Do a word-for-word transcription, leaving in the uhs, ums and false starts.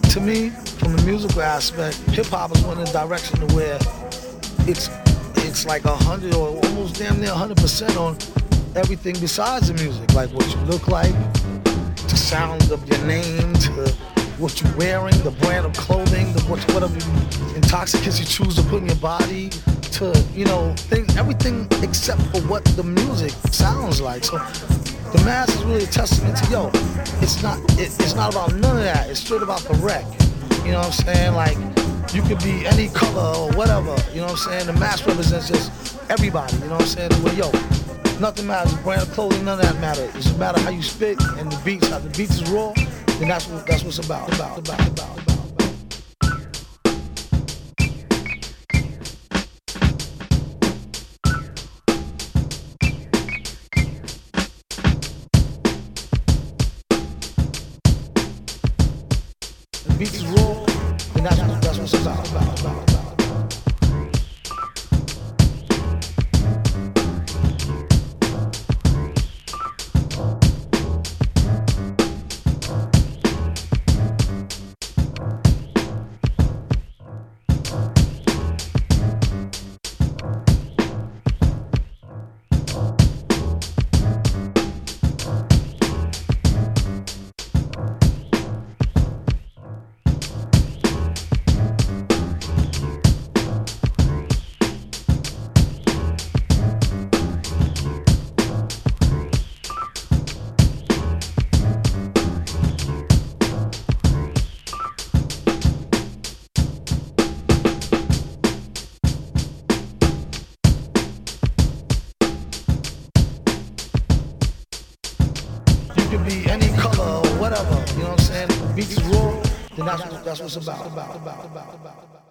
To me, from the musical aspect, hip hop is one in the direction to where it's it's like a hundred or almost damn near a hundred percent on everything besides the music, like what you look like, the sound of your name, to what you're wearing, the brand of clothing, the what, whatever intoxicants you choose to put in your body, to you know things, everything except for what the music sounds like. So the mass is really a testament to yo. It's not it, it's not about none of that. It's straight about the wreck. You know what I'm saying? Like you could be any color or whatever. You know what I'm saying? The mass represents just everybody. You know what I'm saying? Well, yo, nothing matters. Brand of clothing, none of that matters. It's just matter how you spit and the beats. How the beats is raw, then that's what that's what's about. About about about. about. The beats is raw, then that's what that's what's about. About about about. You could be any color or whatever, you know what I'm saying? If the beats is raw, then that's what that's what's about. about, about, about, about.